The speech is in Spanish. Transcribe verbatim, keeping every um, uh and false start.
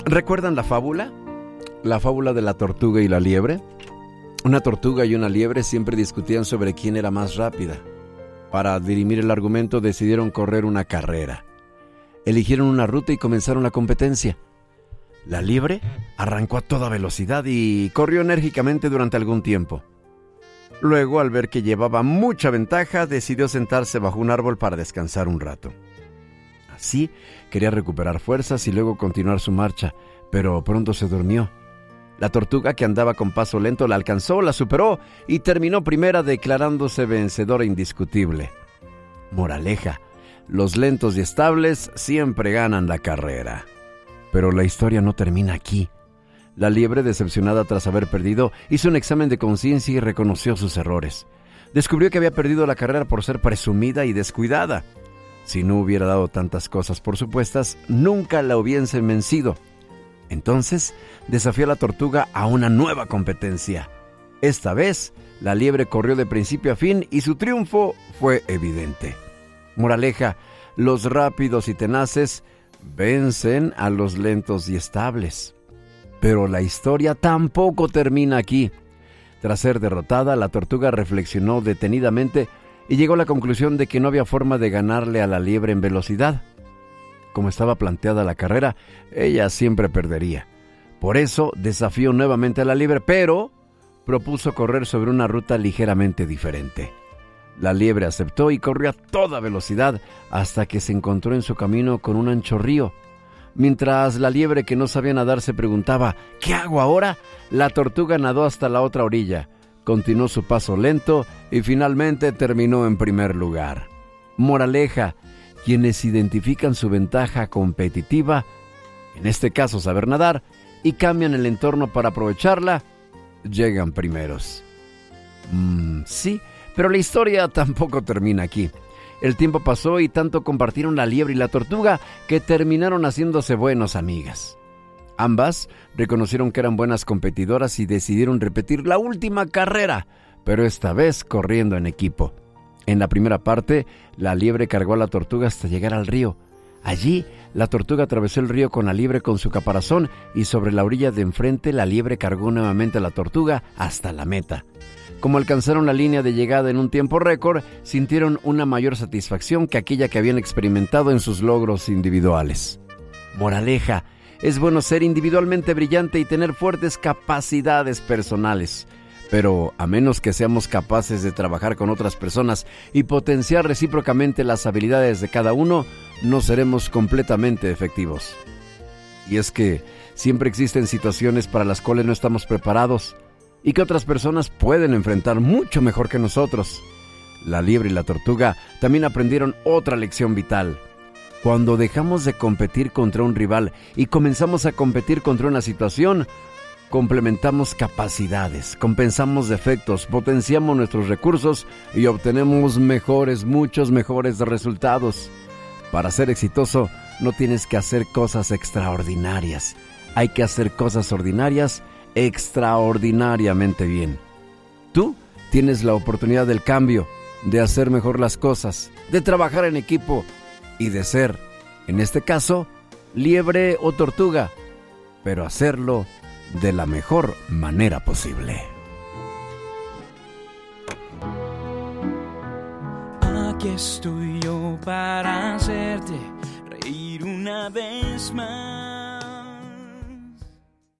¿Recuerdan la fábula? La fábula de la tortuga y la liebre. Una tortuga y una liebre siempre discutían sobre quién era más rápida. Para dirimir el argumento decidieron correr una carrera. Eligieron una ruta y comenzaron la competencia. La liebre arrancó a toda velocidad y corrió enérgicamente durante algún tiempo. Luego, al ver que llevaba mucha ventaja, decidió sentarse bajo un árbol para descansar un rato. Así, quería recuperar fuerzas y luego continuar su marcha, pero pronto se durmió. La tortuga, que andaba con paso lento, la alcanzó, la superó y terminó primera, declarándose vencedora indiscutible. Moraleja: los lentos y estables siempre ganan la carrera. Pero la historia no termina aquí. La liebre, decepcionada tras haber perdido, hizo un examen de conciencia y reconoció sus errores. Descubrió que había perdido la carrera por ser presumida y descuidada. Si no hubiera dado tantas cosas por supuestas, nunca la hubiesen vencido. Entonces, desafió a la tortuga a una nueva competencia. Esta vez, la liebre corrió de principio a fin y su triunfo fue evidente. Moraleja: los rápidos y tenaces vencen a los lentos y estables. Pero la historia tampoco termina aquí. Tras ser derrotada, la tortuga reflexionó detenidamente y llegó a la conclusión de que no había forma de ganarle a la liebre en velocidad. Como estaba planteada la carrera, ella siempre perdería. Por eso desafió nuevamente a la liebre, pero propuso correr sobre una ruta ligeramente diferente. La liebre aceptó y corrió a toda velocidad hasta que se encontró en su camino con un ancho río. Mientras la liebre, que no sabía nadar, se preguntaba ¿qué hago ahora?, la tortuga nadó hasta la otra orilla, continuó su paso lento y finalmente terminó en primer lugar. Moraleja: quienes identifican su ventaja competitiva, en este caso saber nadar, y cambian el entorno para aprovecharla, llegan primeros. Mm, sí, pero la historia tampoco termina aquí. El tiempo pasó y tanto compartieron la liebre y la tortuga que terminaron haciéndose buenas amigas. Ambas reconocieron que eran buenas competidoras y decidieron repetir la última carrera, pero esta vez corriendo en equipo. En la primera parte, la liebre cargó a la tortuga hasta llegar al río. Allí, la tortuga atravesó el río con la liebre con su caparazón y sobre la orilla de enfrente la liebre cargó nuevamente a la tortuga hasta la meta. Como alcanzaron la línea de llegada en un tiempo récord, sintieron una mayor satisfacción que aquella que habían experimentado en sus logros individuales. Moraleja: es bueno ser individualmente brillante y tener fuertes capacidades personales, pero a menos que seamos capaces de trabajar con otras personas y potenciar recíprocamente las habilidades de cada uno, no seremos completamente efectivos. Y es que siempre existen situaciones para las cuales no estamos preparados y que otras personas pueden enfrentar mucho mejor que nosotros. La liebre y la tortuga también aprendieron otra lección vital. Cuando dejamos de competir contra un rival y comenzamos a competir contra una situación, complementamos capacidades, compensamos defectos, potenciamos nuestros recursos y obtenemos mejores, muchos mejores resultados. Para ser exitoso, no tienes que hacer cosas extraordinarias. Hay que hacer cosas ordinarias extraordinariamente bien. Tú tienes la oportunidad del cambio, de hacer mejor las cosas, de trabajar en equipo y de ser, en este caso, liebre o tortuga, pero hacerlo de la mejor manera posible. Aquí estoy yo para hacerte reír una vez más.